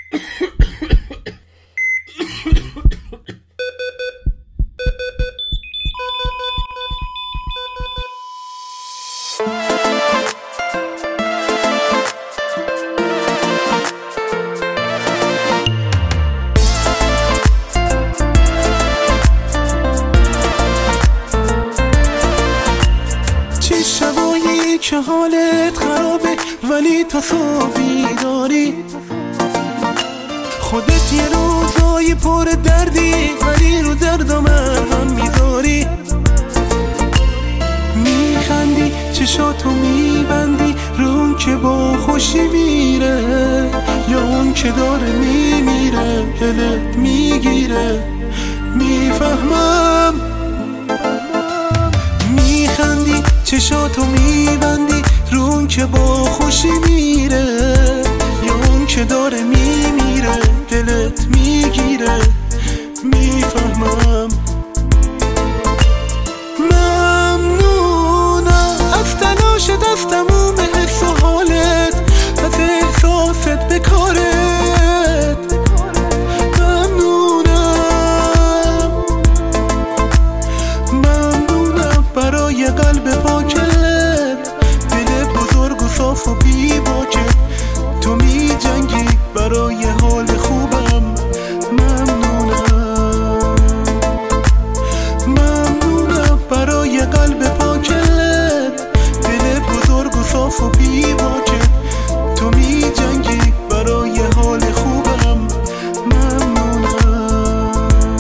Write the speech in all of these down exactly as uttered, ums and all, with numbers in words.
که حالت خرابه ولی تو صبحی داری، خودت یه روزای پر دردی ولی رو دردم مرهم میذاری. میخندی چشاتو میبندی رو اون که با خوشی میره، یا اون که داره میمیره دلت میگیره. میفهمم میخندی چشاتو میبندی رو اون که با خوشی میره، یا اون که داره میمیره دلت میگیره. میفهمم ممنونم از تلاش دستمون به حس و حالت، از احساست به کارت. ممنونم ممنونم برای قلب پاکت، دل بزرگ و صاف و بی باکت. تو می جنگی برای حال خوبم. ممنونم ممنونم برای قلب پاکت، دل بزرگ و صاف و بی باکت. تو می جنگی برای حال خوبم. ممنونم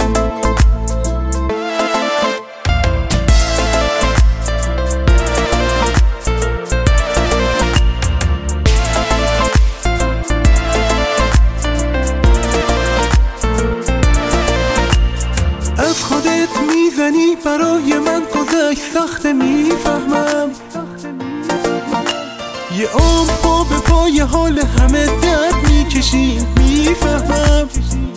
از خودت میزنی برای من گذشت سخته. میفهمم یه عمر پا به پای حال همه درد میکشیم. میفهمم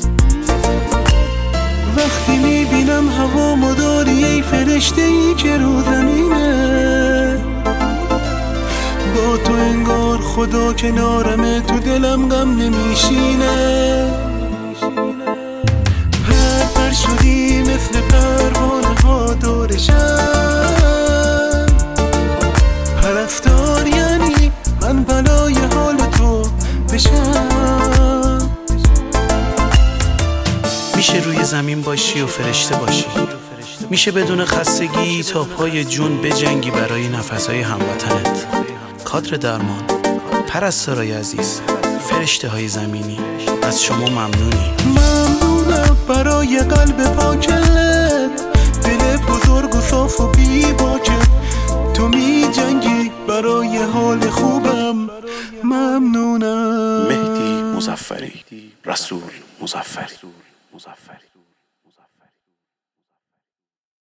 وقتی میبینم هوامو داری ای فرشته ای که رو زمینه، با تو انگار خدا کنارمه تو دلم غم نمیشینه. پر پر شدی مثل پروانه ها دورشم، پرستار یعنی من بلای حال تو بشم. میشه روی زمین باشی و فرشته باشی، میشه بدون خستگی تا پای جون بجنگی برای نفسهای هموطنت. کادر درمان، پرستارای عزیز، فرشته های زمینی، از شما ممنونی. ممنونم برای قلب پاکت، دل بزرگ و صاف و بی باکت. تو می جنگی برای حال خوبم. ممنونم. مهدی مظفری، رسول مظفری.